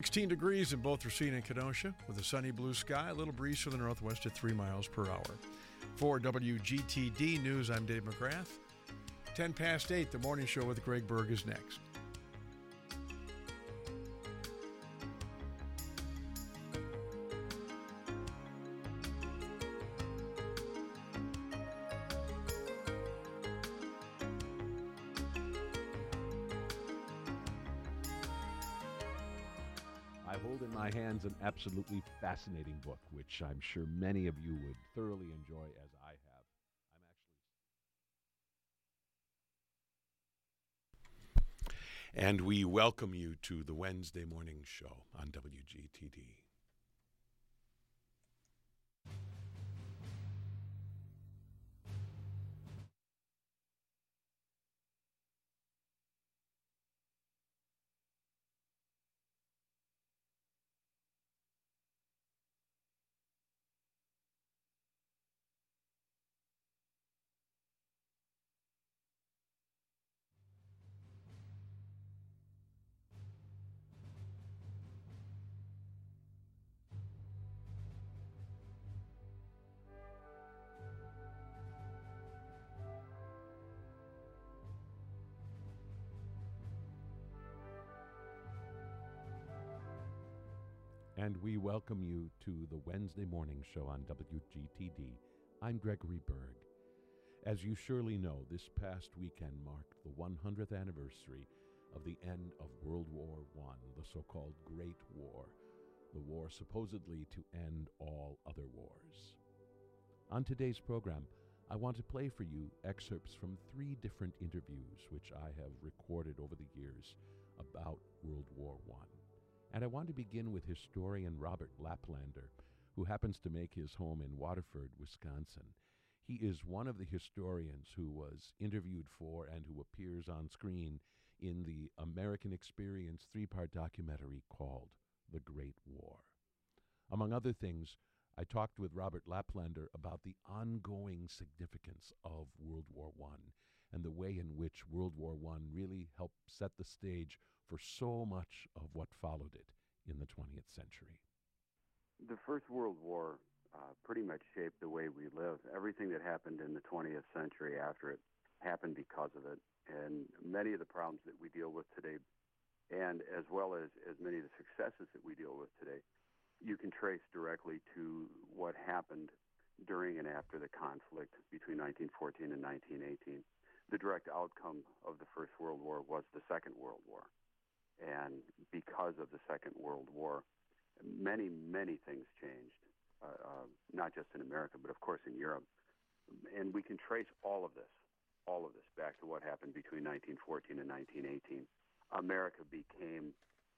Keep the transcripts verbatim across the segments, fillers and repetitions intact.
sixteen degrees in both Racine and Kenosha, with a sunny blue sky, a little breeze from the northwest at three miles per hour. For W G T D News, I'm Dave McGrath. ten past eight, the morning show with Greg Berg is next. I hold in my hands an absolutely fascinating book, which I'm sure many of you would thoroughly enjoy as I have. I'm actually... And we welcome you to the Wednesday morning show on W G T D. And we welcome you to the Wednesday morning show on W G T D. I'm Gregory Berg. As you surely know, this past weekend marked the one hundredth anniversary of the end of World War One, the so-called Great War, the war supposedly to end all other wars. On today's program, I want to play for you excerpts from three different interviews which I have recorded over the years about World War One. And I want to begin with historian Robert Laplander, who happens to make his home in Waterford, Wisconsin. He is one of the historians who was interviewed for and who appears on screen in the American Experience three-part documentary called The Great War. Among other things, I talked with Robert Laplander about the ongoing significance of World War One and the way in which World War One really helped set the stage for so much of what followed it in the twentieth century. The First World War uh, pretty much shaped the way we live. Everything that happened in the twentieth century after it happened because of it. And many of the problems that we deal with today, and as well as, as many of the successes that we deal with today, you can trace directly to what happened during and after the conflict between nineteen fourteen and nineteen eighteen. The direct outcome of the First World War was the Second World War. And because of the Second World War, many, many things changed, uh, uh, not just in America, but of course in Europe. And we can trace all of this, all of this back to what happened between nineteen fourteen and nineteen eighteen. America became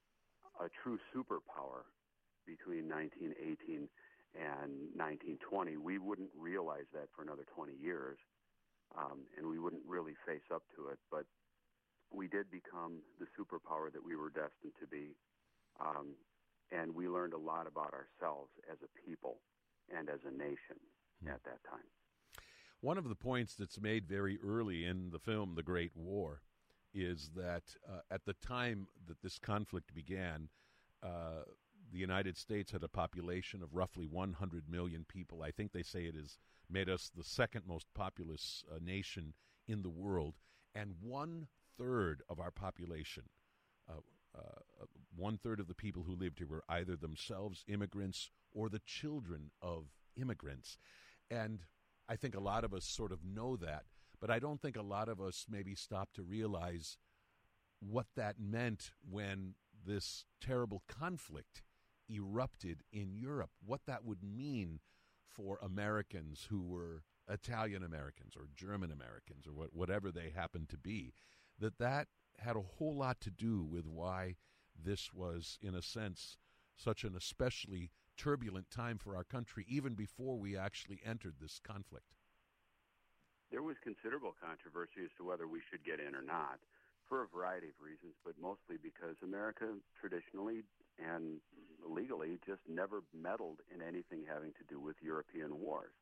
a true superpower between nineteen eighteen and nineteen twenty. We wouldn't realize that for another twenty years, um, and we wouldn't really face up to it. But we did become the superpower that we were destined to be, um, and we learned a lot about ourselves as a people and as a nation hmm. at that time. One of the points that's made very early in the film, The Great War, is that uh, at the time that this conflict began, uh, the United States had a population of roughly one hundred million people. I think they say it has made us the second most populous uh, nation in the world, and one third of our population, uh, uh, one third of the people who lived here were either themselves immigrants or the children of immigrants. And I think a lot of us sort of know that, but I don't think a lot of us maybe stop to realize what that meant when this terrible conflict erupted in Europe, what that would mean for Americans who were Italian Americans or German Americans or what, whatever they happened to be, that that had a whole lot to do with why this was, in a sense, such an especially turbulent time for our country, even before we actually entered this conflict. There was considerable controversy as to whether we should get in or not, for a variety of reasons, but mostly because America traditionally and legally just never meddled in anything having to do with European wars.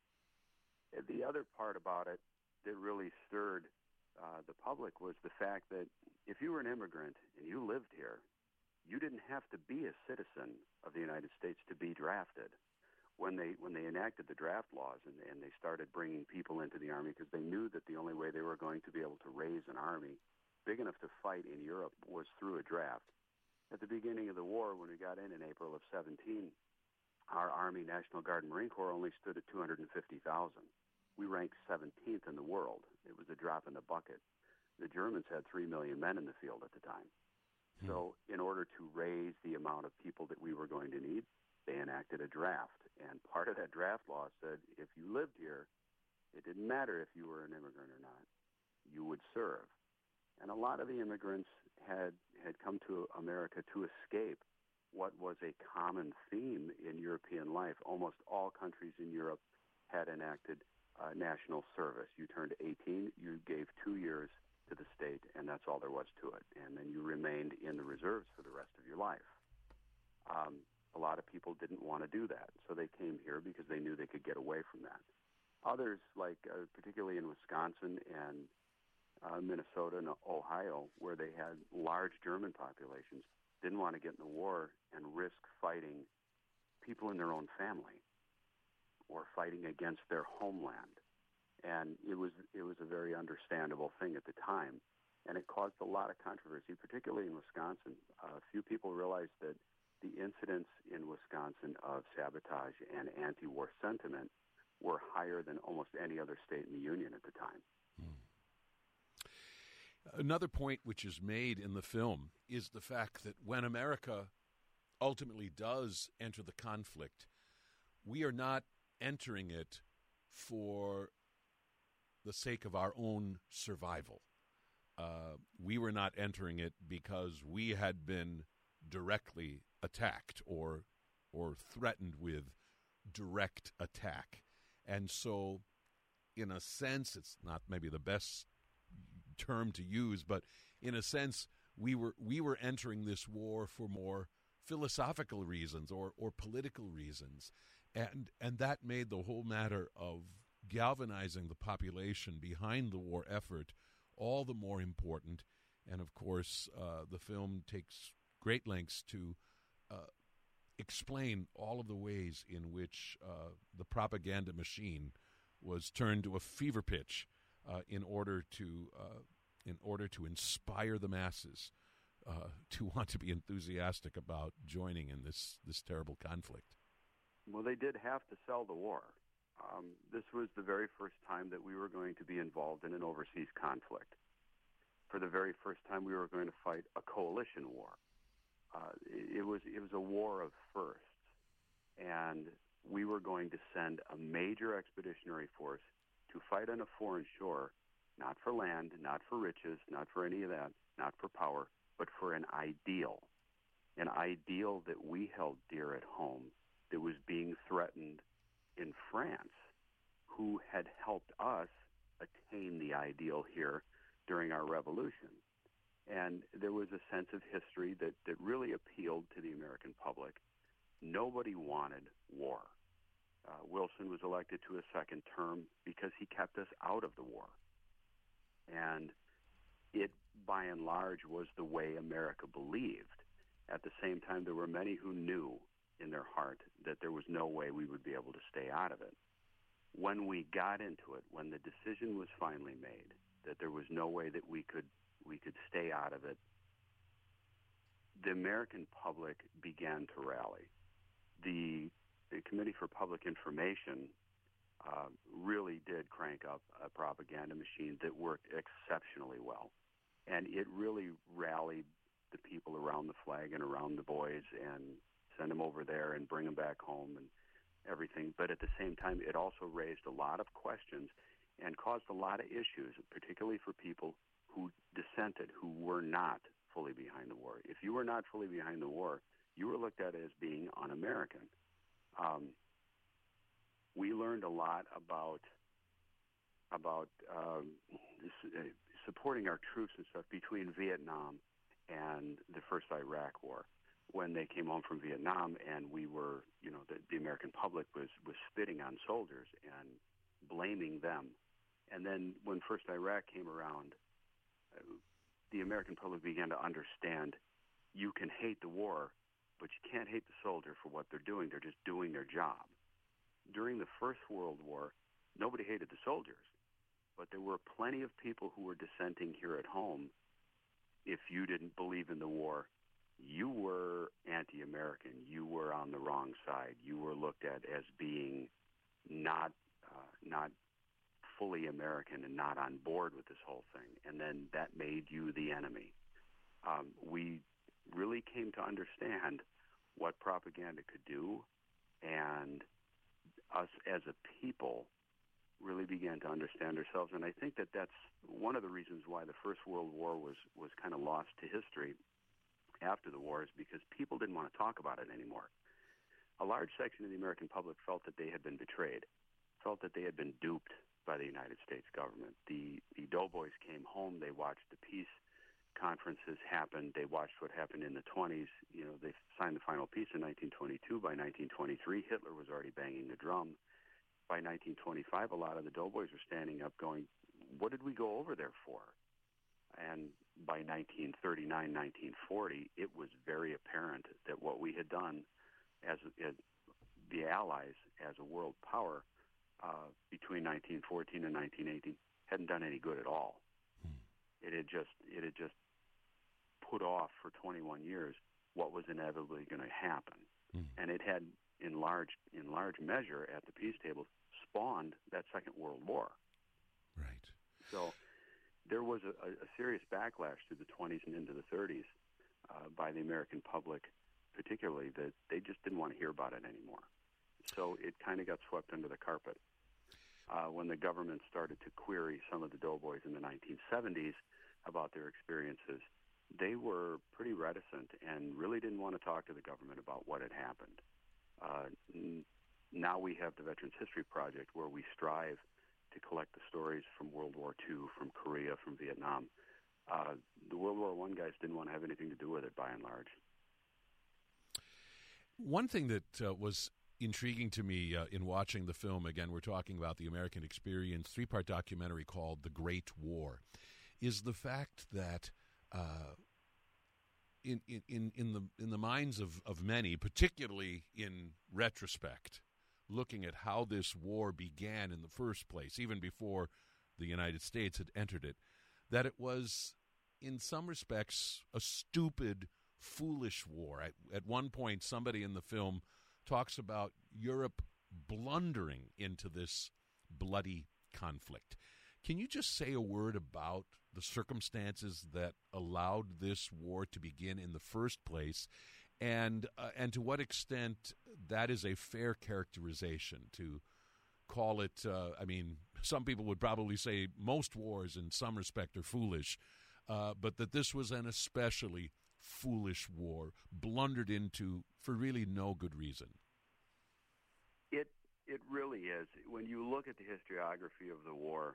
The other part about it that really stirred uh, the public was the fact that if you were an immigrant and you lived here, you didn't have to be a citizen of the United States to be drafted. When they when they enacted the draft laws and, and they started bringing people into the Army, because they knew that the only way they were going to be able to raise an army big enough to fight in Europe was through a draft. At the beginning of the war, when we got in in April of seventeen, our Army, National Guard, and Marine Corps only stood at two hundred fifty thousand. We ranked seventeenth in the world. It was a drop in the bucket. The Germans had three million men in the field at the time. Hmm. So in order to raise the amount of people that we were going to need, they enacted a draft. And part of that draft law said if you lived here, it didn't matter if you were an immigrant or not, you would serve. And a lot of the immigrants had, had come to America to escape what was a common theme in European life. Almost all countries in Europe had enacted uh, national service. You turned eighteen, you gave two years to the state, and that's all there was to it. And then you remained in the reserves for the rest of your life. Um, a lot of people didn't want to do that, so they came here because they knew they could get away from that. Others, like uh, particularly in Wisconsin and uh, Minnesota and Ohio, where they had large German populations, didn't want to get in the war and risk fighting people in their own family or fighting against their homeland. And it was it was a very understandable thing at the time, and it caused a lot of controversy, particularly in Wisconsin. Uh, a few people realized that the incidents in Wisconsin of sabotage and anti-war sentiment were higher than almost any other state in the Union at the time. Hmm. Another point which is made in the film is the fact that when America ultimately does enter the conflict, we are not entering it for the sake of our own survival. Uh, we were not entering it because we had been directly attacked or or threatened with direct attack. And so, in a sense, it's not maybe the best term to use, but in a sense, we were we were entering this war for more philosophical reasons or or political reasons. And and that made the whole matter of galvanizing the population behind the war effort all the more important. And of course, uh, the film takes great lengths to uh, explain all of the ways in which uh, the propaganda machine was turned to a fever pitch uh, in order to uh, in order to inspire the masses uh, to want to be enthusiastic about joining in this this terrible conflict. Well, they did have to sell the war. Um, this was the very first time that we were going to be involved in an overseas conflict. For the very first time, we were going to fight a coalition war. Uh, it, it was it was a war of firsts, and we were going to send a major expeditionary force to fight on a foreign shore, not for land, not for riches, not for any of that, not for power, but for an ideal, an ideal that we held dear at home, that was being threatened in France, who had helped us attain the ideal here during our revolution. And there was a sense of history that, that really appealed to the American public. Nobody wanted war. Uh, Wilson was elected to a second term because he kept us out of the war. And it, by and large, was the way America believed. At the same time, there were many who knew in their heart that there was no way we would be able to stay out of it. When we got into it, when the decision was finally made that there was no way that we could we could stay out of it, the American public began to rally. The, the Committee for Public Information uh, really did crank up a propaganda machine that worked exceptionally well. And it really rallied the people around the flag and around the boys and send them over there and bring them back home and everything. But at the same time, it also raised a lot of questions and caused a lot of issues, particularly for people who dissented, who were not fully behind the war. If you were not fully behind the war, you were looked at as being un-American. Um, we learned a lot about about um, this, uh, supporting our troops and stuff between Vietnam and the first Iraq War. When they came home from Vietnam, and we were, you know, the, the American public was, was spitting on soldiers and blaming them. And then when first Iraq came around, uh, the American public began to understand you can hate the war, but you can't hate the soldier for what they're doing. They're just doing their job. During the First World War, nobody hated the soldiers, but there were plenty of people who were dissenting here at home. If you didn't believe in the war, you were anti-American. You were on the wrong side. You were looked at as being not uh, not fully American and not on board with this whole thing. And then that made you the enemy. Um, we really came to understand what propaganda could do, and us as a people really began to understand ourselves. And I think that that's one of the reasons why the First World War was, was kind of lost to history after the war, is because people didn't want to talk about it anymore. A large section of the American public felt that they had been betrayed, felt that they had been duped by the United States government. The, the doughboys came home. They watched the peace conferences happen. They watched what happened in the twenties. You know, they signed the final peace in nineteen twenty-two. By nineteen twenty-three, Hitler was already banging the drum. By nineteen twenty-five, a lot of the doughboys were standing up going, what did we go over there for? And by nineteen thirty-nine, nineteen forty, it was very apparent that what we had done as, as the Allies as a world power uh, between nineteen fourteen and nineteen eighteen hadn't done any good at all. Hmm. It had just it had just put off for twenty-one years what was inevitably going to happen, hmm. and it had in large in large measure at the peace table spawned that Second World War. Right. So there was a, a serious backlash through the twenties and into the thirties uh, by the American public, particularly, that they just didn't want to hear about it anymore. So it kind of got swept under the carpet. Uh, when the government started to query some of the doughboys in the nineteen seventies about their experiences, they were pretty reticent and really didn't want to talk to the government about what had happened. Uh, n- now we have the Veterans History Project, where we strive to collect the stories from World War Two, from Korea, from Vietnam. Uh, the World War One guys didn't want to have anything to do with it, by and large. One thing that uh, was intriguing to me uh, in watching the film, again, we're talking about the American Experience, three-part documentary called The Great War, is the fact that uh, in, in, in, the, in the minds of, of many, particularly in retrospect, looking at how this war began in the first place, even before the United States had entered it, that it was, in some respects, a stupid, foolish war. At, at one point, somebody in the film talks about Europe blundering into this bloody conflict. Can you just say a word about the circumstances that allowed this war to begin in the first place, and uh, and to what extent that is a fair characterization to call it? Uh, I mean, some people would probably say most wars in some respect are foolish, uh, but that this was an especially foolish war, blundered into for really no good reason. It it really is. When you look at the historiography of the war,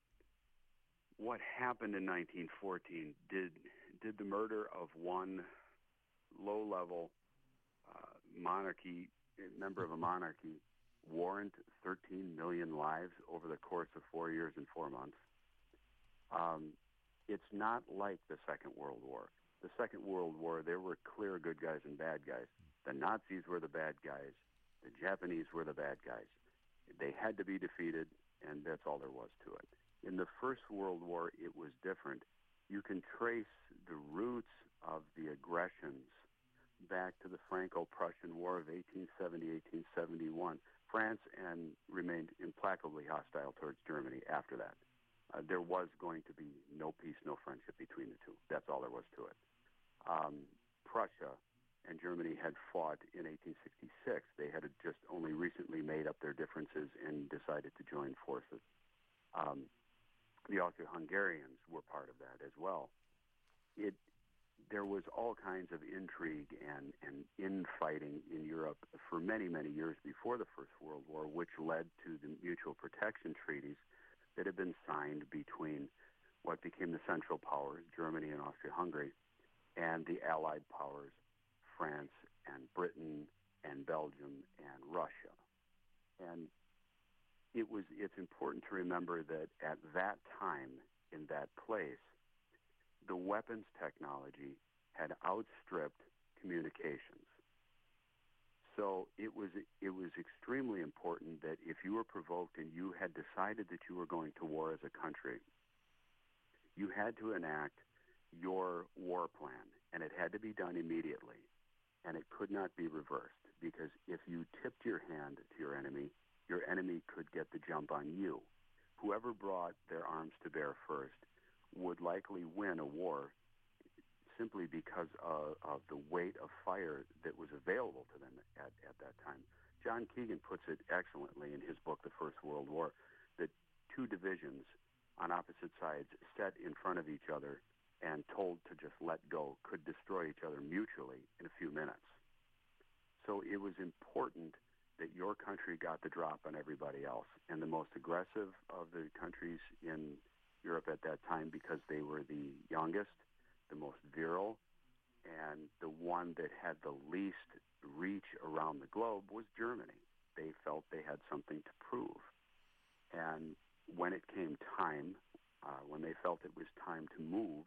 what happened in nineteen fourteen, did did the murder of one low-level uh, monarchy, member of a monarchy, warrant thirteen million lives over the course of four years and four months? Um, it's not like the Second World War. The Second World War, there were clear good guys and bad guys. The Nazis were the bad guys. The Japanese were the bad guys. They had to be defeated, and that's all there was to it. In the First World War, it was different. You can trace the roots of the aggressions back to the Franco-Prussian War of eighteen seventy, eighteen seventy-one. France and remained implacably hostile towards Germany after that. Uh, there was going to be no peace, no friendship between the two. That's all there was to it. Um, Prussia and Germany had fought in eighteen sixty-six. They had just only recently made up their differences and decided to join forces. Um, the Austro-Hungarians were part of that as well. It, there was all kinds of intrigue and, and infighting in Europe for many, many years before the First World War, which led to the mutual protection treaties that had been signed between what became the Central Powers, Germany and Austria-Hungary, and the Allied powers, France and Britain and Belgium and Russia. And it was, it's important to remember that at that time, in that place, the weapons technology had outstripped communications. So it was it was extremely important that if you were provoked and you had decided that you were going to war as a country, you had to enact your war plan, and it had to be done immediately, and it could not be reversed, because if you tipped your hand to your enemy, your enemy could get the jump on you. Whoever brought their arms to bear first would likely win a war simply because of, of the weight of fire that was available to them at, at that time. John Keegan puts it excellently in his book, The First World War, that two divisions on opposite sides set in front of each other and told to just let go could destroy each other mutually in a few minutes. So it was important that your country got the drop on everybody else. And the most aggressive of the countries in Europe at that time, because they were the youngest, the most virile, and the one that had the least reach around the globe, was Germany. They felt they had something to prove. And when it came time, uh, when they felt it was time to move,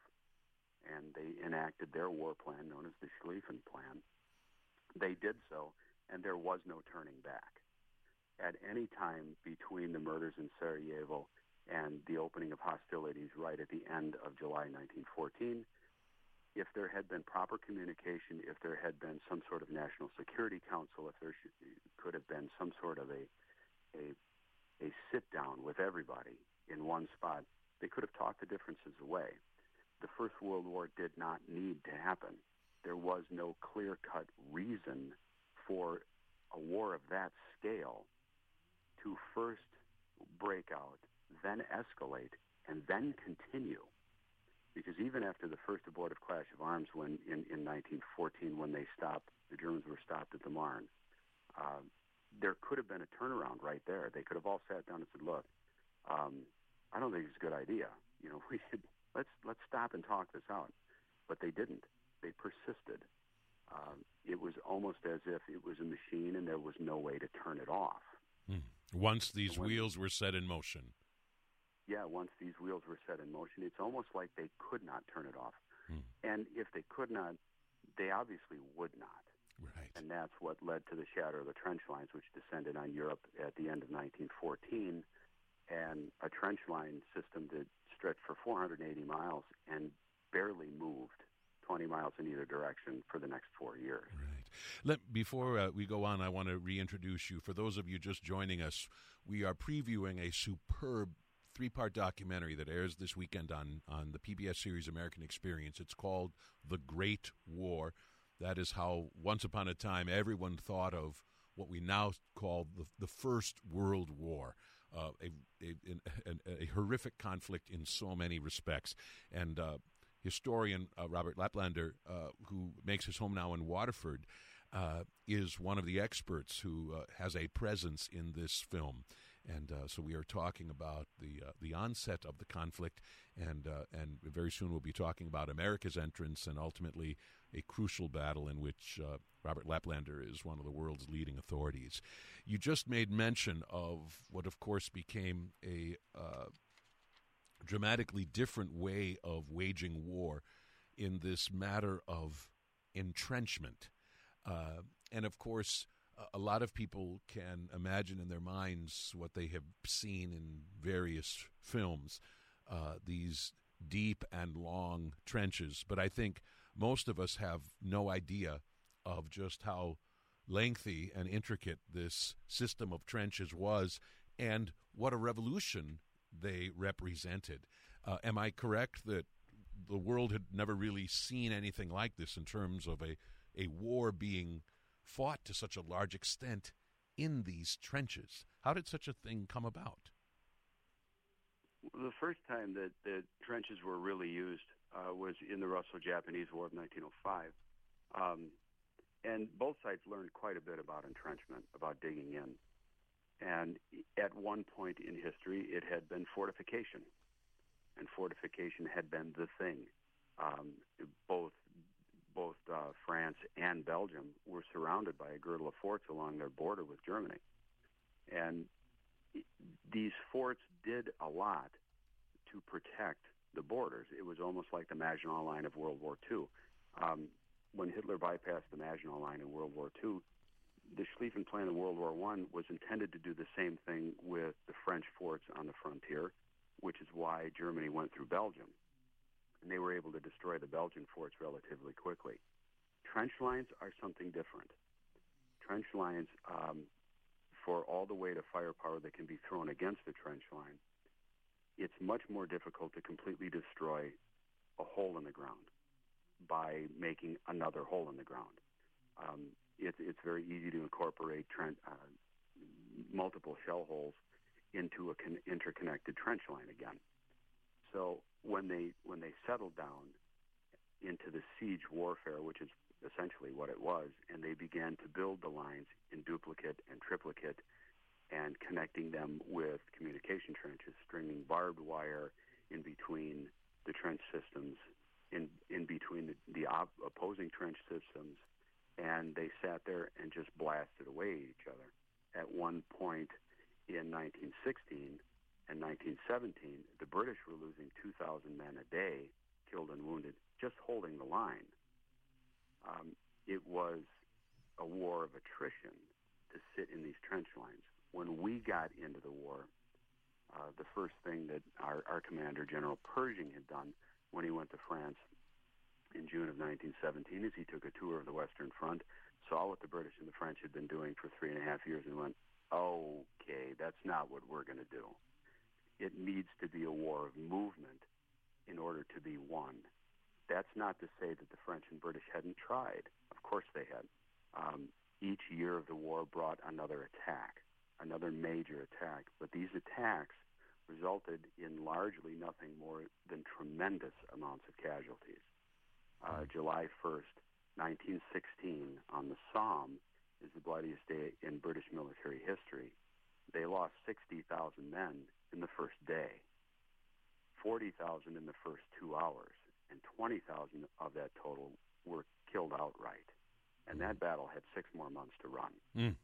and they enacted their war plan known as the Schlieffen Plan, they did so, and there was no turning back. At any time between the murders in Sarajevo and the opening of hostilities right at the end of July nineteen fourteen, if there had been proper communication, if there had been some sort of National Security Council, if there should, could have been some sort of a, a, a sit-down with everybody in one spot, they could have talked the differences away. The First World War did not need to happen. There was no clear-cut reason for a war of that scale to first break out, then escalate, and then continue. Because even after the first abortive clash of arms when in, in nineteen fourteen, when they stopped, the Germans were stopped at the Marne, uh, there could have been a turnaround right there. They could have all sat down and said, look, um, I don't think it's a good idea. You know, we should, let's, let's stop and talk this out. But they didn't. They persisted. Um, it was almost as if it was a machine and there was no way to turn it off. Hmm. Once these when, wheels were set in motion. Yeah, once these wheels were set in motion, it's almost like they could not turn it off. Hmm. And if they could not, they obviously would not. Right. And that's what led to the shatter of the trench lines, which descended on Europe at the end of nineteen fourteen, and a trench line system that stretched for four hundred eighty miles and barely moved twenty miles in either direction for the next four years. Right. Let, before uh, we go on, I want to reintroduce you. For those of you just joining us, we are previewing a superb three-part documentary that airs this weekend on, on the P B S series American Experience. It's called The Great War. That is how, once upon a time, everyone thought of what we now call the, the First World War, uh, a, a, a, a horrific conflict in so many respects. And uh, historian uh, Robert Laplander, uh, who makes his home now in Waterford, uh, is one of the experts who uh, has a presence in this film. And uh, so we are talking about the uh, the onset of the conflict, and uh, and very soon we'll be talking about America's entrance and ultimately a crucial battle in which uh, Robert Laplander is one of the world's leading authorities. You just made mention of what, of course, became a uh, dramatically different way of waging war in this matter of entrenchment. Uh, and, of course, a lot of people can imagine in their minds what they have seen in various films, uh, these deep and long trenches. But I think most of us have no idea of just how lengthy and intricate this system of trenches was and what a revolution they represented. Uh, am I correct that the world had never really seen anything like this in terms of a, a war being fought to such a large extent in these trenches? How did such a thing come about? The first time that the trenches were really used uh, was in the Russo-Japanese War of nineteen oh five. Um, and both sides learned quite a bit about entrenchment, about digging in. And at one point in history, it had been fortification. And fortification had been the thing. Um, both both uh, France and Belgium were surrounded by a girdle of forts along their border with Germany. And these forts did a lot to protect the borders. It was almost like the Maginot Line of World War Two. Um, when Hitler bypassed the Maginot Line in World War Two, the Schlieffen Plan in World War One was intended to do the same thing with the French forts on the frontier, which is why Germany went through Belgium. And they were able to destroy the Belgian forts relatively quickly. Trench lines are something different. Trench lines, um, for all the weight of firepower that can be thrown against a trench line, it's much more difficult to completely destroy a hole in the ground by making another hole in the ground. Um, it, it's very easy to incorporate tren- uh, multiple shell holes into a con- interconnected trench line again. So when they when they settled down into the siege warfare, which is essentially what it was, and they began to build the lines in duplicate and triplicate and connecting them with communication trenches, stringing barbed wire in between the trench systems, in in between the, the op- opposing trench systems, and they sat there and just blasted away at each other. At one point in nineteen sixteen and nineteen seventeen, the British were losing two thousand men a day, killed and wounded, just holding the line. Um, it was a war of attrition to sit in these trench lines. When we got into the war, uh, the first thing that our, our commander, General Pershing, had done when he went to France in June of nineteen seventeen is he took a tour of the Western Front, saw what the British and the French had been doing for three and a half years, and went, okay, that's not what we're going to do. It needs to be a war of movement in order to be won. That's not to say that the French and British hadn't tried. Of course they had. Um, each year of the war brought another attack, another major attack. But these attacks resulted in largely nothing more than tremendous amounts of casualties. Uh, July first, nineteen sixteen, on the Somme, is the bloodiest day in British military history. They lost sixty thousand men in the first day, forty thousand in the first two hours, and twenty thousand of that total were killed outright. And that battle had six more months to run. Mm.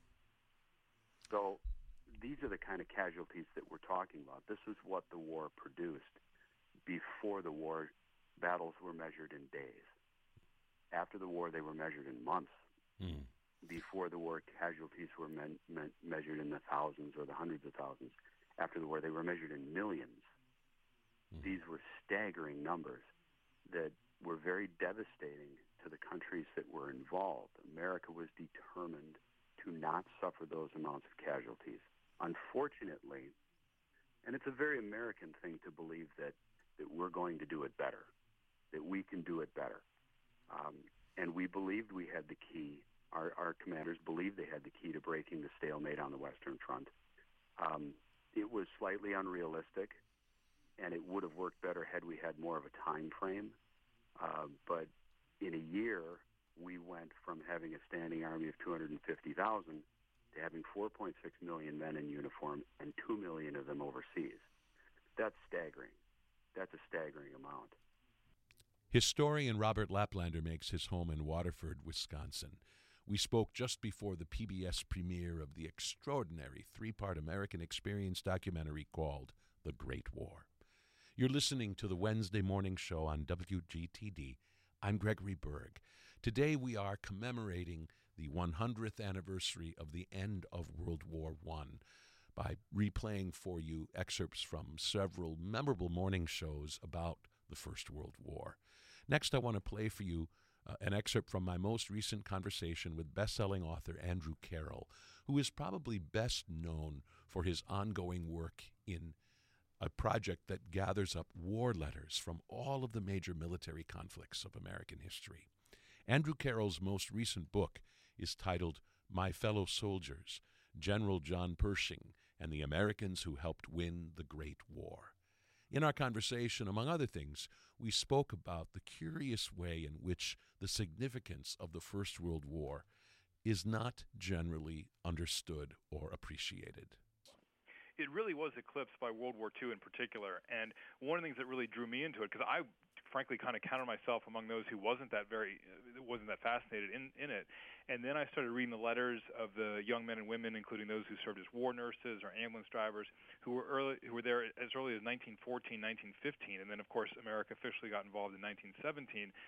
So these are the kind of casualties that we're talking about. This is what the war produced. Before the war, battles were measured in days. After the war, they were measured in months. Mm. Before the war, casualties were men, men, measured in the thousands or the hundreds of thousands. After the war, they were measured in millions. Mm. These were staggering numbers that were very devastating to the countries that were involved. America was determined to not suffer those amounts of casualties. Unfortunately, and it's a very American thing to believe that, that we're going to do it better, that we can do it better. Um, and we believed we had the key. Our, our commanders believed they had the key to breaking the stalemate on the Western Front. Um, it was slightly unrealistic, and it would have worked better had we had more of a time frame. Uh, but in a year, we went from having a standing army of two hundred fifty thousand to having four point six million men in uniform and two million of them overseas. That's staggering. That's a staggering amount. Historian Robert Laplander makes his home in Waterford, Wisconsin. We spoke just before the P B S premiere of the extraordinary three-part American experience documentary called The Great War. You're listening to the Wednesday Morning Show on W G T D. I'm Gregory Berg. Today we are commemorating the one hundredth anniversary of the end of World War One by replaying for you excerpts from several memorable morning shows about the First World War. Next, I want to play for you uh, an excerpt from my most recent conversation with best-selling author Andrew Carroll, who is probably best known for his ongoing work in a project that gathers up war letters from all of the major military conflicts of American history. Andrew Carroll's most recent book is titled My Fellow Soldiers, General John Pershing and the Americans Who Helped Win the Great War. In our conversation, among other things, we spoke about the curious way in which the significance of the First World War is not generally understood or appreciated. It really was eclipsed by World War Two in particular, and one of the things that really drew me into it, because I frankly kind of counted myself among those who wasn't that very, wasn't that fascinated in, in it, and then I started reading the letters of the young men and women, including those who served as war nurses or ambulance drivers, who were early, who were there as early as nineteen fourteen, nineteen fifteen, and then of course America officially got involved in nineteen seventeen.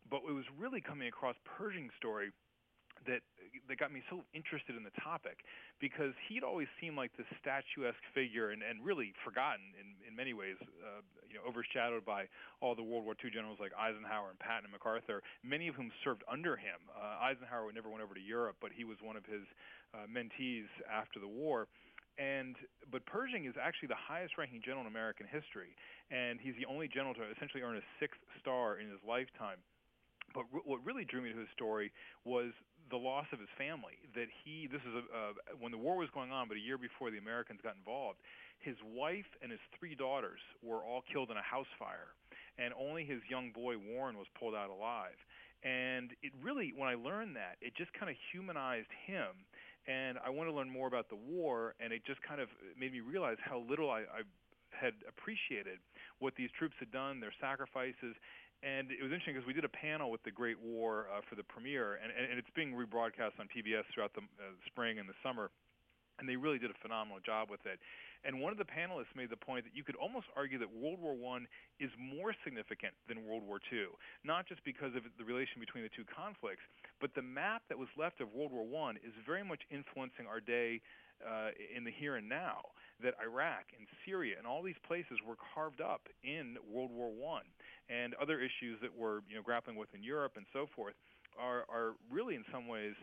but it was really coming across Pershing's story that that got me so interested in the topic, because he'd always seemed like this statuesque figure and, and really forgotten in, in many ways, uh, you know, overshadowed by all the World War Two generals like Eisenhower and Patton and MacArthur, many of whom served under him. Uh, Eisenhower never went over to Europe, but he was one of his uh, mentees after the war. And but Pershing is actually the highest-ranking general in American history, and he's the only general to essentially earn a sixth star in his lifetime. But r- what really drew me to his story was the loss of his family. That he, this is a, uh, when the war was going on, but a year before the Americans got involved, his wife and his three daughters were all killed in a house fire, and only his young boy Warren was pulled out alive. And it really, when I learned that, it just kind of humanized him. And I wanted to learn more about the war, and it just kind of made me realize how little I, I had appreciated what these troops had done, their sacrifices. And it was interesting because we did a panel with the Great War uh, for the premiere, and, and it's being rebroadcast on P B S throughout the uh, spring and the summer, and they really did a phenomenal job with it. And one of the panelists made the point that you could almost argue that World War One is more significant than World War Two, not just because of the relation between the two conflicts, but the map that was left of World War One is very much influencing our day uh, in the here and now. That Iraq and Syria and all these places were carved up in World War One, and other issues that we're you know grappling with in Europe and so forth are are really in some ways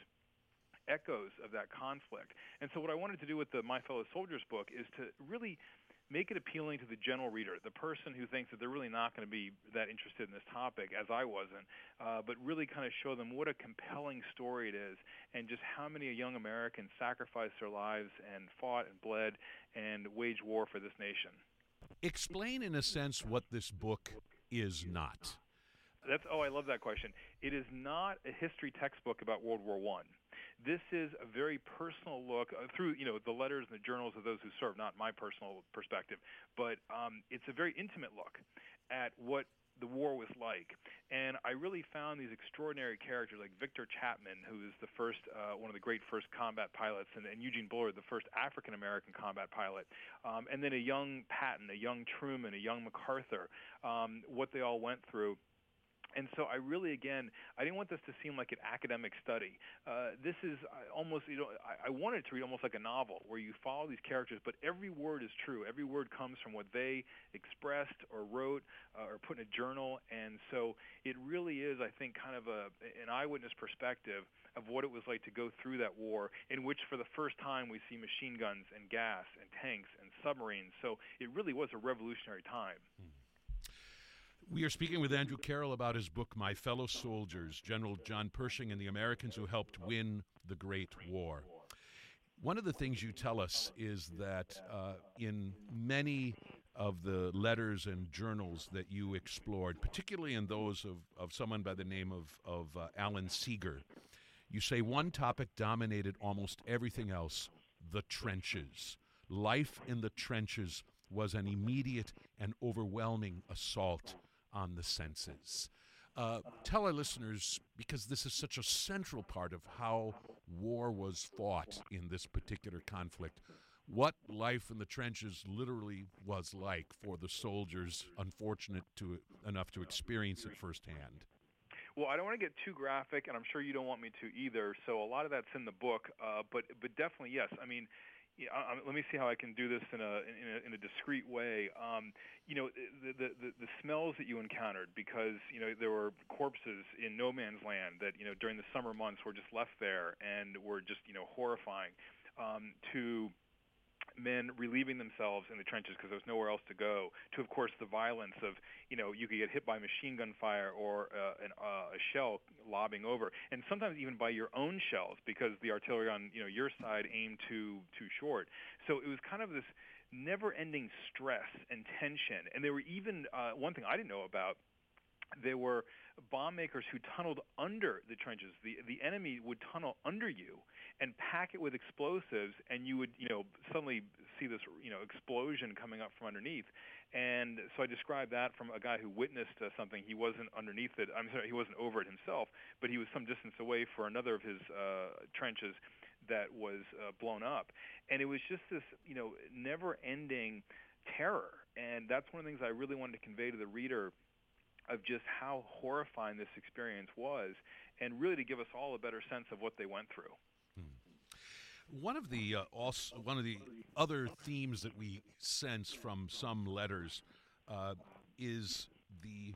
echoes of that conflict. And so what I wanted to do with the My Fellow Soldiers book is to really make it appealing to the general reader, the person who thinks that they're really not going to be that interested in this topic, as I wasn't, uh, but really kind of show them what a compelling story it is, and just how many young Americans sacrificed their lives and fought and bled and waged war for this nation. Explain, in a sense, what this book is not. That's oh, I love that question. It is not a history textbook about World War One. This is a very personal look uh, through, you know, the letters and the journals of those who served, not my personal perspective, but um, it's a very intimate look at what the war was like. And I really found these extraordinary characters like Victor Chapman, who is the first, uh, one of the great first combat pilots, and, and Eugene Bullard, the first African-American combat pilot, um, and then a young Patton, a young Truman, a young MacArthur, um, what they all went through. And so I really, again, I didn't want this to seem like an academic study. Uh, this is almost, you know, I, I wanted to read almost like a novel where you follow these characters, but every word is true. Every word comes from what they expressed or wrote uh, or put in a journal. And so it really is, I think, kind of a, an eyewitness perspective of what it was like to go through that war, in which for the first time we see machine guns and gas and tanks and submarines. So it really was a revolutionary time. Hmm. We are speaking with Andrew Carroll about his book, My Fellow Soldiers, General John Pershing and the Americans Who Helped Win the Great War. One of the things you tell us is that uh, in many of the letters and journals that you explored, particularly in those of, of someone by the name of, of uh, Alan Seeger, you say one topic dominated almost everything else: the trenches. Life in the trenches was an immediate and overwhelming assault on the senses. Uh, tell our listeners, because this is such a central part of how war was fought in this particular conflict, what life in the trenches literally was like for the soldiers unfortunate to enough to experience it firsthand. Well, I don't want to get too graphic, and I'm sure you don't want me to either, so a lot of that's in the book, uh, but but definitely, yes. I mean, Yeah, I, let me see how I can do this in a in a, in a discreet way. Um, you know, the, the the the smells that you encountered, because you know there were corpses in no man's land that you know during the summer months were just left there and were just you know horrifying. Um, to men relieving themselves in the trenches because there was nowhere else to go, to, of course, the violence of, you know, you could get hit by machine gun fire or uh, an, uh, a shell lobbing over, and sometimes even by your own shells because the artillery on, you know, your side aimed too too short. So it was kind of this never-ending stress and tension. And there were even, uh, one thing I didn't know about, there were bomb makers who tunneled under the trenches. The the enemy would tunnel under you and pack it with explosives, and you would, you know, suddenly see this, you know, explosion coming up from underneath. And so I described that from a guy who witnessed uh, something. He wasn't underneath it. I'm sorry, he wasn't over it himself, but he was some distance away for another of his uh, trenches that was uh, blown up. And it was just this, you know, never-ending terror. And that's one of the things I really wanted to convey to the reader, of just how horrifying this experience was, and really to give us all a better sense of what they went through. Hmm. One of the uh, also one of the other themes that we sense from some letters uh, is the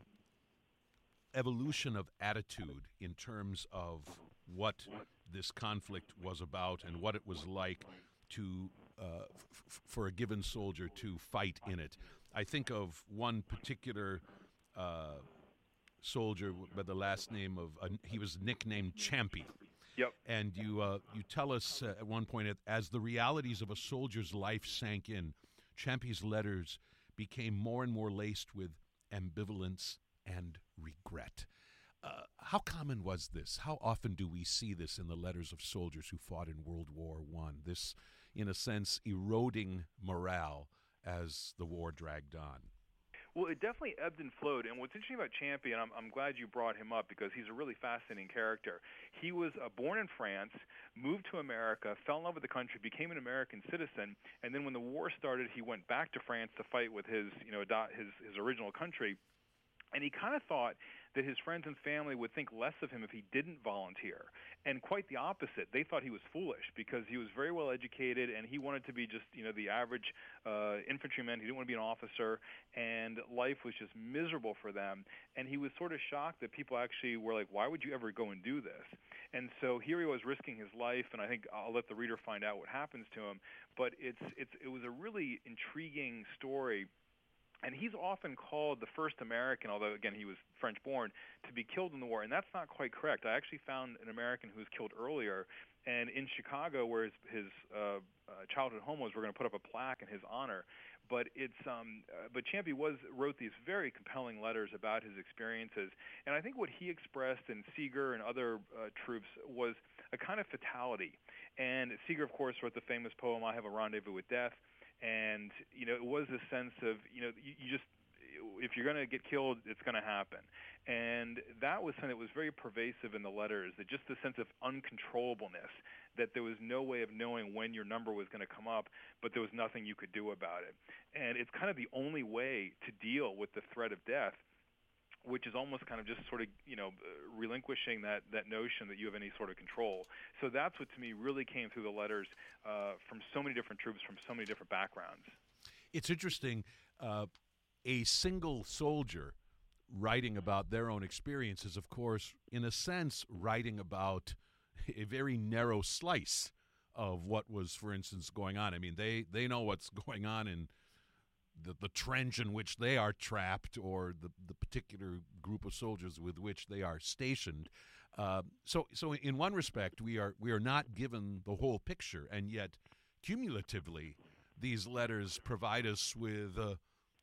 evolution of attitude in terms of what this conflict was about and what it was like to uh, f- for a given soldier to fight in it. I think of one particular uh, soldier by the last name of uh, he was nicknamed Champy. Yep. And you uh, you tell us uh, at one point, as the realities of a soldier's life sank in, Champy's letters became more and more laced with ambivalence and regret. Uh, how common was this? How often do we see this in the letters of soldiers who fought in World War One? This, in a sense, eroding morale as the war dragged on. Well, it definitely ebbed and flowed. And what's interesting about Champy, and I'm, I'm glad you brought him up because he's a really fascinating character. He was uh, born in France, moved to America, fell in love with the country, became an American citizen, and then when the war started, he went back to France to fight with his, you know, his, his original country. And he kind of thought that his friends and family would think less of him if he didn't volunteer. And quite the opposite. They thought he was foolish because he was very well educated and he wanted to be just, you know, the average uh, infantryman. He didn't want to be an officer, and life was just miserable for them. And he was sort of shocked that people actually were like, why would you ever go and do this? And so here he was risking his life, and I think I'll let the reader find out what happens to him. But it's it's it was a really intriguing story. And he's often called the first American, although, again, he was French-born, to be killed in the war. And that's not quite correct. I actually found an American who was killed earlier. And in Chicago, where his, his uh, uh, childhood home was, we're going to put up a plaque in his honor. But it's um, uh, but Champy was wrote these very compelling letters about his experiences. And I think what he expressed in Seeger and other uh, troops was a kind of fatality. And Seeger, of course, wrote the famous poem, I Have a Rendezvous with Death. And, you know, it was a sense of, you know, you, you just, if you're going to get killed, it's going to happen. And that was something that was very pervasive in the letters, that just the sense of uncontrollableness, that there was no way of knowing when your number was going to come up, but there was nothing you could do about it. And it's kind of the only way to deal with the threat of death, which is almost kind of just sort of, you know, relinquishing that, that notion that you have any sort of control. So that's what, to me, really came through the letters uh, from so many different troops, from so many different backgrounds. It's interesting. Uh, a single soldier writing about their own experiences, of course, in a sense, writing about a very narrow slice of what was, for instance, going on. I mean, they, they know what's going on in The, the trench in which they are trapped, or the, the particular group of soldiers with which they are stationed. Uh, so, so in one respect, we are we are not given the whole picture, and yet, cumulatively, these letters provide us with uh,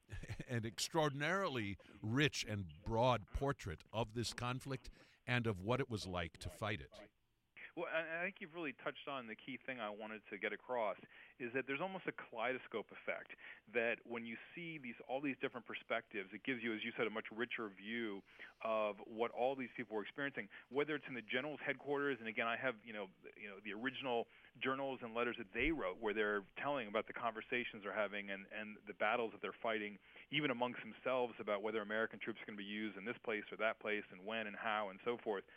an extraordinarily rich and broad portrait of this conflict and of what it was like to fight it. Well, I think you've really touched on the key thing I wanted to get across, is that there's almost a kaleidoscope effect, that when you see these all these different perspectives, it gives you, as you said, a much richer view of what all these people were experiencing, whether it's in the general's headquarters. And again, I have, you know, you know, the original journals and letters that they wrote where they're telling about the conversations they're having and, and the battles that they're fighting, even amongst themselves, about whether American troops are going to be used in this place or that place and when and how and so forth,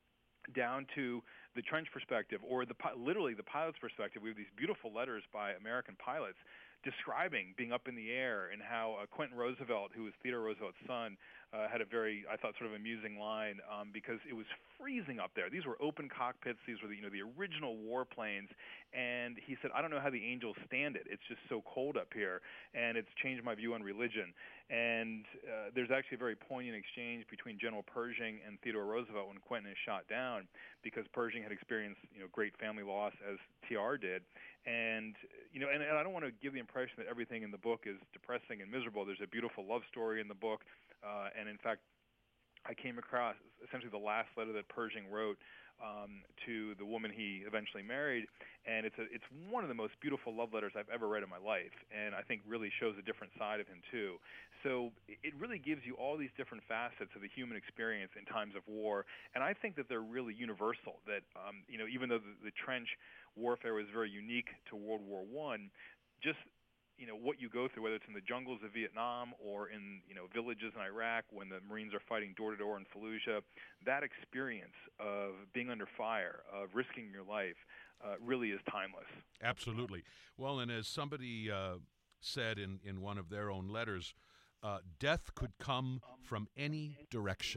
down to the trench perspective, or the literally the pilot's perspective. We have these beautiful letters by American pilots describing being up in the air, and how uh, Quentin Roosevelt, who was Theodore Roosevelt's son, uh, had a very, I thought, sort of amusing line um, because it was freezing up there. These were open cockpits. These were the, you know, the original warplanes. And he said, I don't know how the angels stand it. It's just so cold up here, and it's changed my view on religion. And uh, there's actually a very poignant exchange between General Pershing and Theodore Roosevelt when Quentin is shot down, because Pershing had experienced, you know, great family loss, as T R did. And, you know, and, and I don't want to give the impression that everything in the book is depressing and miserable. There's a beautiful love story in the book. Uh, and, in fact, I came across essentially the last letter that Pershing wrote um, to the woman he eventually married, and it's a, it's one of the most beautiful love letters I've ever read in my life, and I think really shows a different side of him too. So it really gives you all these different facets of the human experience in times of war, and I think that they're really universal. That um, you know, even though the, the trench warfare was very unique to World War One, just you know, what you go through, whether it's in the jungles of Vietnam or in, you know, villages in Iraq when the Marines are fighting door-to-door in Fallujah, that experience of being under fire, of risking your life, uh, really is timeless. Absolutely. Well, and as somebody uh, said in, in one of their own letters, uh, death could come from any direction.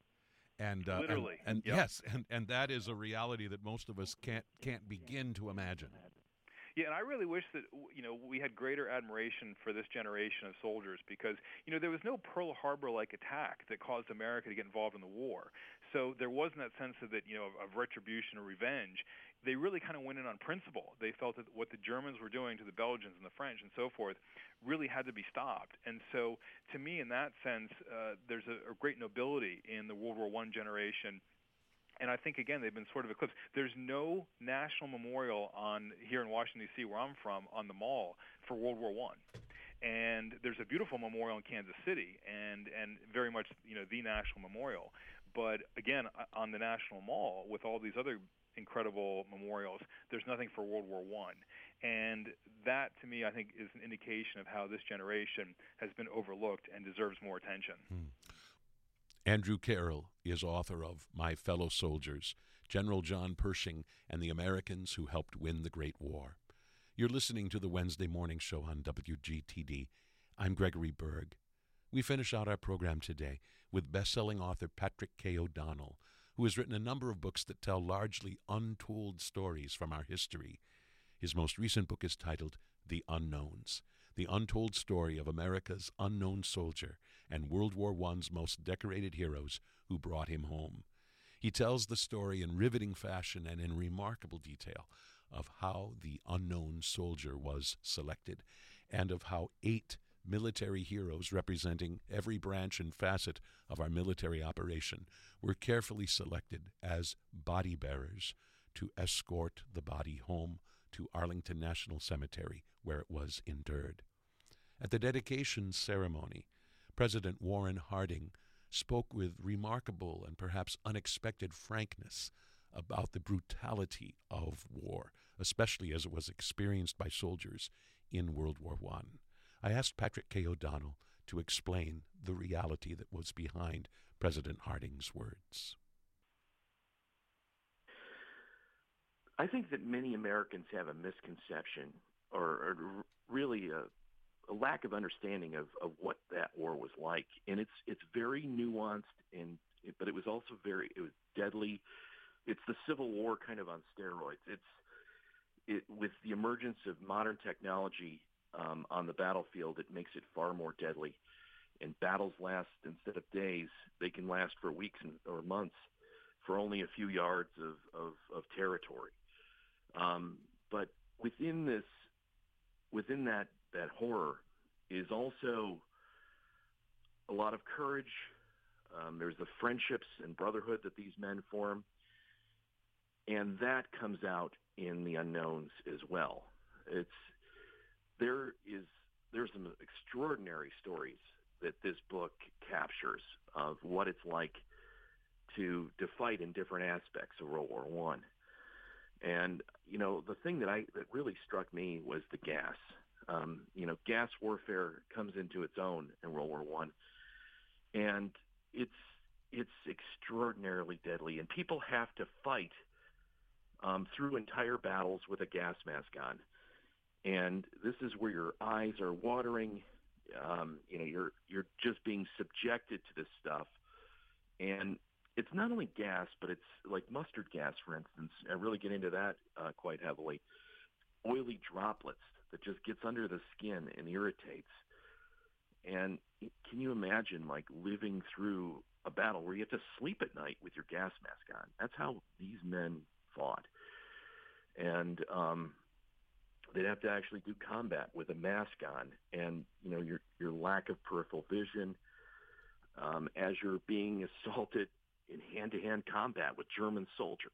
And uh, Literally. and, and yep. yes, and, and that is a reality that most of us can't can't begin to imagine. Yeah, and I really wish that, you know, we had greater admiration for this generation of soldiers because, you know, there was no Pearl Harbor-like attack that caused America to get involved in the war. So there wasn't that sense of that, you know, of, of retribution or revenge. They really kind of went in on principle. They felt that what the Germans were doing to the Belgians and the French and so forth really had to be stopped. And so, to me, in that sense, uh, there's a, a great nobility in the World War One generation. And I think, again, they've been sort of eclipsed. There's no national memorial on here in Washington, D C, where I'm from, on the Mall for World War One. And there's a beautiful memorial in Kansas City, and, and very much, you know, the national memorial. But, again, on the National Mall, with all these other incredible memorials, there's nothing for World War One. And that, to me, I think, is an indication of how this generation has been overlooked and deserves more attention. Hmm. Andrew Carroll is author of My Fellow Soldiers, General John Pershing and the Americans Who Helped Win the Great War. You're listening to the Wednesday Morning Show on W G T D. I'm Gregory Berg. We finish out our program today with best-selling author Patrick K. O'Donnell, who has written a number of books that tell largely untold stories from our history. His most recent book is titled The Unknowns, the untold story of America's unknown soldier and World War One's most decorated heroes who brought him home. He tells the story in riveting fashion and in remarkable detail of how the unknown soldier was selected and of how eight military heroes representing every branch and facet of our military operation were carefully selected as body bearers to escort the body home to Arlington National Cemetery, where it was interred. At the dedication ceremony, President Warren Harding spoke with remarkable and perhaps unexpected frankness about the brutality of war, especially as it was experienced by soldiers in World War One. I asked Patrick K. O'Donnell to explain the reality that was behind President Harding's words. I think that many Americans have a misconception or, or really a, a lack of understanding of, of what that war was like. And it's it's very nuanced, and but it was also very, it was deadly. It's the Civil War kind of on steroids. It's it, with the emergence of modern technology um, on the battlefield, it makes it far more deadly. And battles last, instead of days, they can last for weeks and, or months for only a few yards of, of, of territory. Um, but within this, within that, that horror is also a lot of courage. Um, there's the friendships and brotherhood that these men form. And that comes out in The Unknowns as well. It's, there is, there's some extraordinary stories that this book captures of what it's like to to fight in different aspects of World War One. And you know, the thing that I that really struck me was the gas. Um, you know, gas warfare comes into its own in World War One, and it's it's extraordinarily deadly. And people have to fight um, through entire battles with a gas mask on. And this is where your eyes are watering. Um, you know, you're you're just being subjected to this stuff, and it's not only gas, but it's like mustard gas, for instance. I really get into that uh, quite heavily. Oily droplets that just gets under the skin and irritates. And can you imagine, like, living through a battle where you have to sleep at night with your gas mask on? That's how these men fought, and um, they'd have to actually do combat with a mask on, and you know your your lack of peripheral vision um, as you're being assaulted in hand-to-hand combat with German soldiers.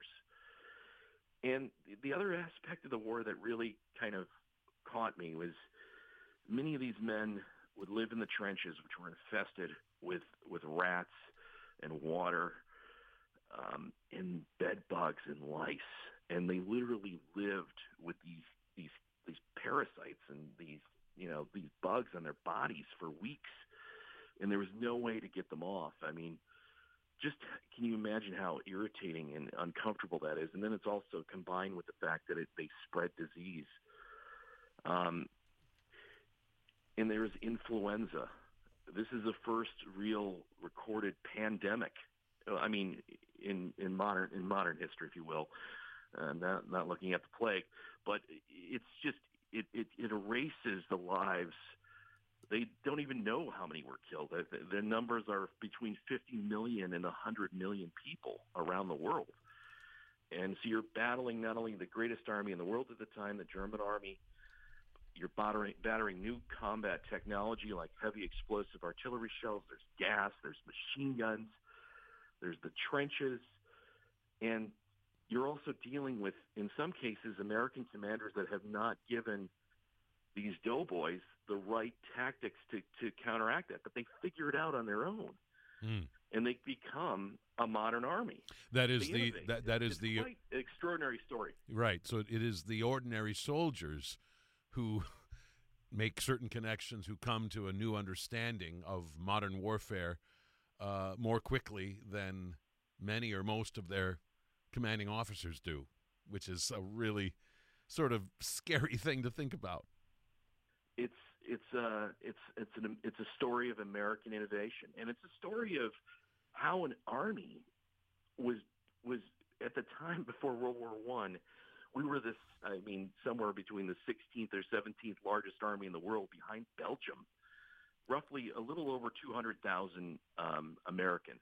And the other aspect of the war that really kind of caught me was many of these men would live in the trenches, which were infested with with rats and water um, and bed bugs and lice, and they literally lived with these these these parasites and these, you know, know, these bugs on their bodies for weeks, and there was no way to get them off. I mean, just can you imagine how irritating and uncomfortable that is? And then it's also combined with the fact that it, they spread disease. Um, and there's influenza. This is the first real recorded pandemic. I mean, in, in modern in modern history, if you will. Uh, not, not looking at the plague, but it's just it, it, it erases the lives. They don't even know how many were killed. The, the numbers are between fifty million and one hundred million people around the world. And so you're battling not only the greatest army in the world at the time, the German army, you're battering, battering new combat technology like heavy explosive artillery shells. There's gas, there's machine guns, there's the trenches, and you're also dealing with, in some cases, American commanders that have not given these doughboys the right tactics to, to counteract that, but they figure it out on their own, mm. and they become a modern army. That is the that that is it's the quite extraordinary story. Right. So it is the ordinary soldiers who make certain connections, who come to a new understanding of modern warfare uh, more quickly than many or most of their commanding officers do, which is a really sort of scary thing to think about. It's it's a it's it's an it's a story of American innovation, and it's a story of how an army was was at the time before World War One. We were this, I mean, somewhere between the sixteenth or seventeenth largest army in the world, behind Belgium. Roughly a little over two hundred thousand um, Americans,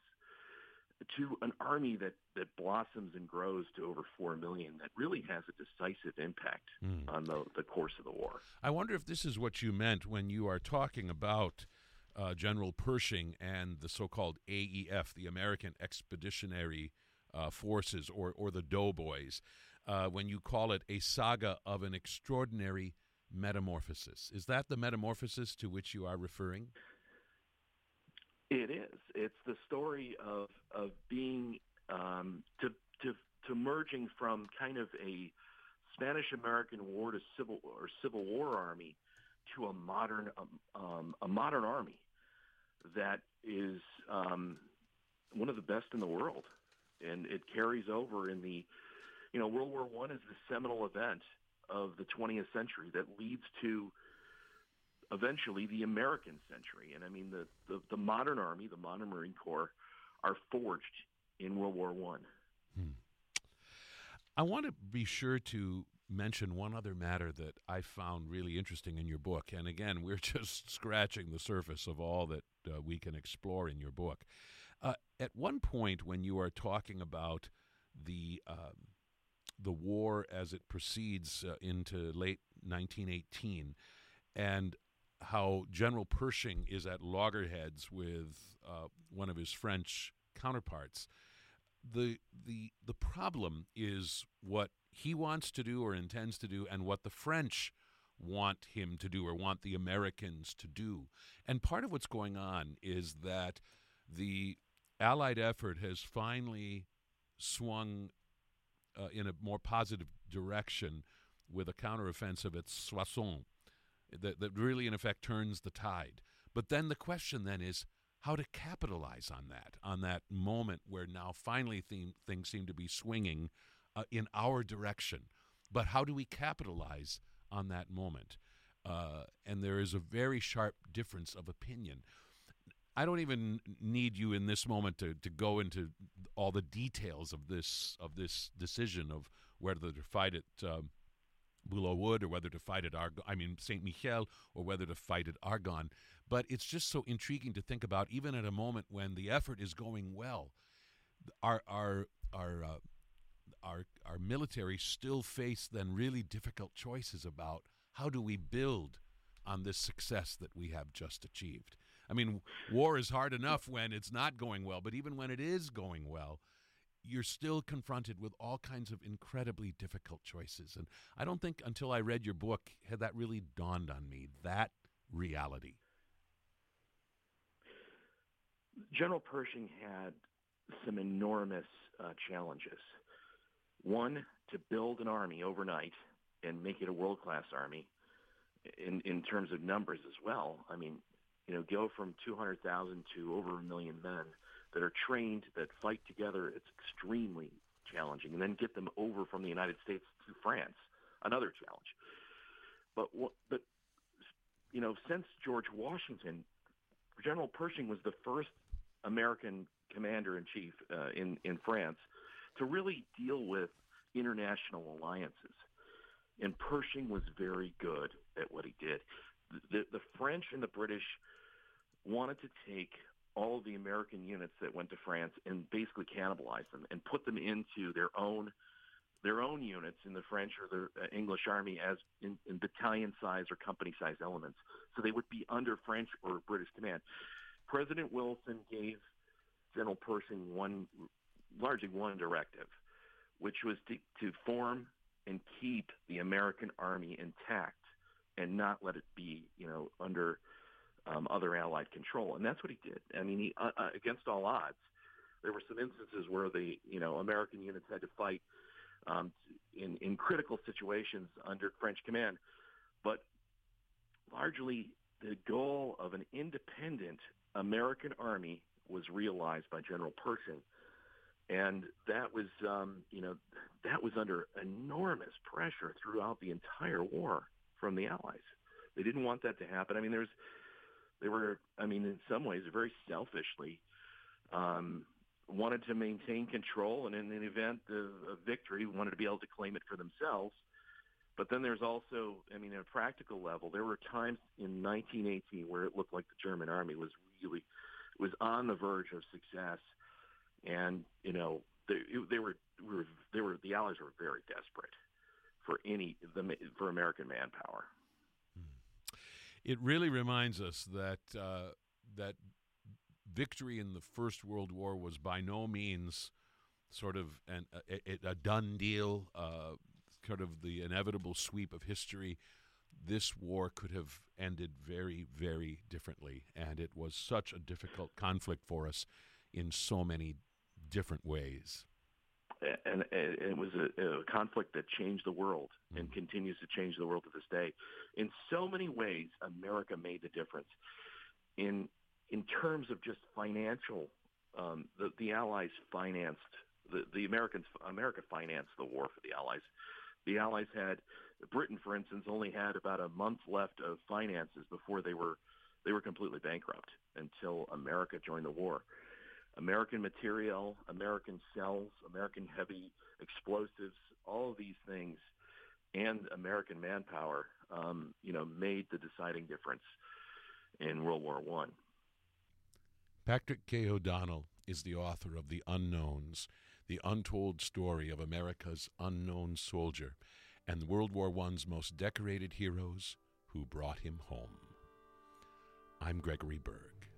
to an army that, that blossoms and grows to over four million, that really has a decisive impact mm. on the, the course of the war. I wonder if this is what you meant when you are talking about uh, General Pershing and the so-called A E F, the American Expeditionary uh, Forces, or, or the Doughboys, uh, when you call it a saga of an extraordinary metamorphosis. Is that the metamorphosis to which you are referring? It is. It's the story of of being um, to to to merging from kind of a Spanish-American War to civil or Civil War army to a modern um, um, a modern army that is um, one of the best in the world, and it carries over in the you know World War One is the seminal event of the twentieth century that leads to eventually the American century. And I mean, the, the, the modern Army, the modern Marine Corps, are forged in World War One. Hmm. I want to be sure to mention one other matter that I found really interesting in your book. And again, we're just scratching the surface of all that uh, we can explore in your book. Uh, at one point, when you are talking about the uh, the war as it proceeds uh, into late nineteen eighteen, and how General Pershing is at loggerheads with uh, one of his French counterparts, the the the problem is what he wants to do or intends to do, and what the French want him to do or want the Americans to do. And part of what's going on is that the Allied effort has finally swung uh, in a more positive direction with a counteroffensive at Soissons that, that really, in effect, turns the tide. But then the question then is how to capitalize on that, on that moment where now finally theme, things seem to be swinging uh, in our direction. But how do we capitalize on that moment? Uh, and there is a very sharp difference of opinion. I don't even need you in this moment to, to go into all the details of this of this decision of whether to fight at um, Boulot Wood or whether to fight at Argonne, I mean Saint Michel, or whether to fight at Argonne. But it's just so intriguing to think about, even at a moment when the effort is going well, our our our uh, our our military still face then really difficult choices about how do we build on this success that we have just achieved. I mean, war is hard enough when it's not going well, but even when it is going well, you're still confronted with all kinds of incredibly difficult choices. And I don't think until I read your book had that really dawned on me, that reality. General Pershing had some enormous uh, challenges. One, to build an army overnight and make it a world-class army. in in terms of numbers as well. I mean, you know, go from two hundred thousand to over a million men that are trained, that fight together. It's extremely challenging. And then get them over from the United States to France, another challenge. But, but you know, since George Washington, General Pershing was the first American commander-in-chief uh, in, in France to really deal with international alliances. And Pershing was very good at what he did. The, the French and the British wanted to take all of the American units that went to France and basically cannibalize them and put them into their own their own units in the French or the uh, English army as in, in battalion-size or company-size elements. So they would be under French or British command. President Wilson gave General Pershing one, largely one directive, which was to, to form and keep the American army intact and not let it be, you know, under um, other Allied control. And that's what he did. I mean, he, uh, uh, against all odds, there were some instances where the, you know, American units had to fight um, in, in critical situations under French command. But largely, the goal of an independent American army was realized by General Pershing. And that was, um, you know, that was under enormous pressure throughout the entire war from the Allies. They didn't want that to happen. I mean, there's, they were, I mean, in some ways, very selfishly um, wanted to maintain control, and in the event of, of victory, wanted to be able to claim it for themselves. But then there's also, I mean, at a practical level, there were times in nineteen eighteen where it looked like the German army was really, was on the verge of success. And, you know, they, they were, were, they were, the Allies were very desperate for any, the, for American manpower. It really reminds us that, uh, that victory in the First World War was by no means sort of an, a, a done deal, uh, sort of the inevitable sweep of history. This war could have ended very, very differently, and it was such a difficult conflict for us in so many different ways. And, and it was a, a conflict that changed the world mm. and continues to change the world to this day. In so many ways, America made the difference. In in terms of just financial, um, the, the Allies financed, the, the Americans, America financed the war for the Allies. The Allies had, Britain, for instance, only had about a month left of finances before they were they were completely bankrupt until America joined the war. American material, American cells, American heavy explosives, all of these things, and American manpower, um, you know, made the deciding difference in World War One. Patrick K. O'Donnell is the author of The Unknowns, the untold story of America's unknown soldier and World War One's most decorated heroes who brought him home. I'm Gregory Berg.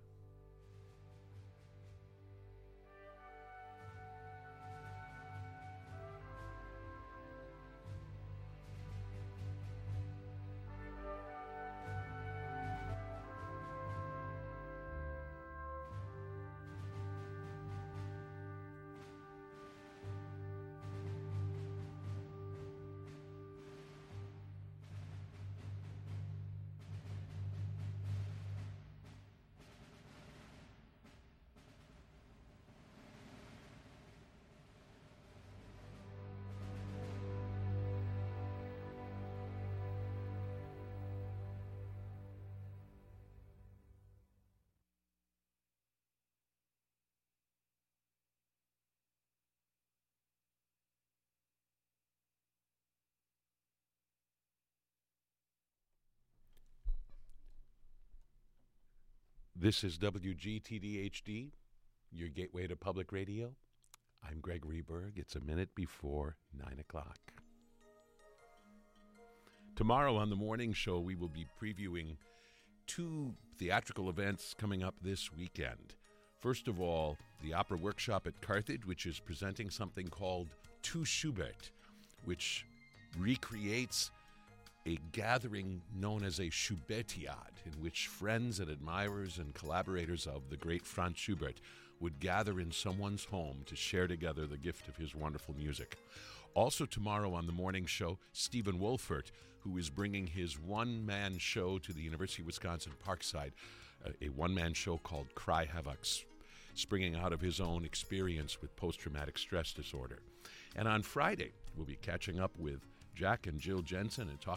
This is W G T D H D, your gateway to public radio. I'm Gregory Berg. It's a minute before nine o'clock. Tomorrow on the morning show, we will be previewing two theatrical events coming up this weekend. First of all, the Opera Workshop at Carthage, which is presenting something called To Schubert, which recreates a gathering known as a Schubertiade, in which friends and admirers and collaborators of the great Franz Schubert would gather in someone's home to share together the gift of his wonderful music. Also tomorrow on the morning show, Stephen Wolfert, who is bringing his one-man show to the University of Wisconsin Parkside, uh, a one-man show called Cry Havocs, springing out of his own experience with post-traumatic stress disorder. And on Friday, we'll be catching up with Jack and Jill Jensen and talking